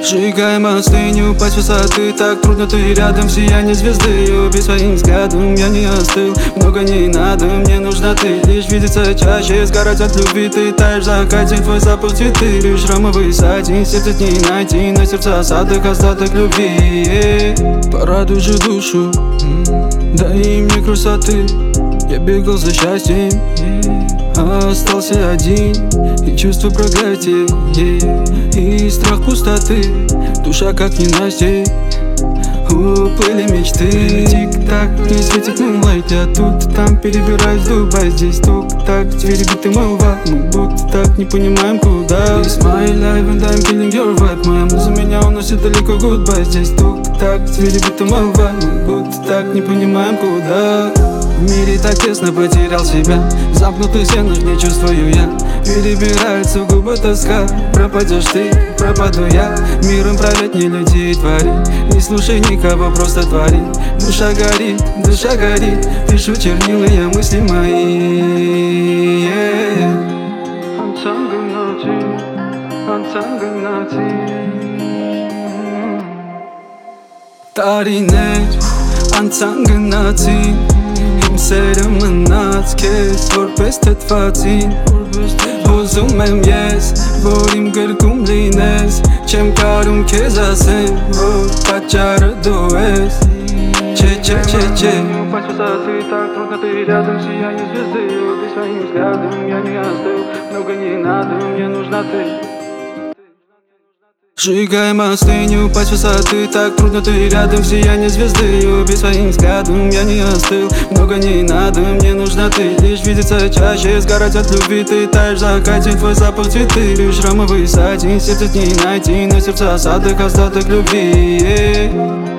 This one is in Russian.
Сжигая мосты, не упасть с высоты. Так трудно, ты рядом, сияние звезды. Убей своим взглядом, я не остыл. Много не надо, мне нужна ты. Лишь видеться чаще, сгорать от любви. Ты таешь в закате, твой запах цветы. Лишь шрамовый садин, сердце не найти. На сердце осадок, остаток любви. Порадуй же душу, дай мне красоты. Я бегал за счастьем, а остался один. И чувство проклятия, и страх пустоты. Душа как ненастье, уплыли мечты. Тик-так, не светит moonlight. Я тут, там перебираюсь в Дубай. Здесь тук-так, двери биты молва. Мы будто так не понимаем куда. It's my life and I'm killing your vibe. Моя муза меня уносит далеко, goodbye. Здесь тук-так, двери биты молва. Мы будто так не понимаем куда. В мире так тесно, потерял себя. В замкнутых стенах не чувствую я. Перебирается губы тоска. Пропадешь ты, пропаду я. Миром правят не люди и твари. Не слушай никого, просто твори. Душа горит, душа горит. Пишу чернилые мысли мои. Տարիներ անցանգնացին, իմ սերը մնաց քեզ որպես թթվածին։ Ուզում եմ ես, որ իմ գրկում լինես, չեմ կարում քեզ ասեմ, որ պատճառը դու ես։ Че-че-че-че. Не упасть с высоты, так трудно, ты рядом, сияние звезды. Убей своим взглядом, я не остыл. Много не надо, мне нужна ты. Сжигая мосты, не упасть с высоты. Так трудно, ты рядом, сияние звезды. Убей своим взглядом, я не остыл. Много не надо, мне нужна ты. Лишь видеться чаще, сгорать от любви. Ты таешь в закате, твой запах цветы. Лишь шрамовый садин, сердце не найти. На сердце осадок, остаток любви.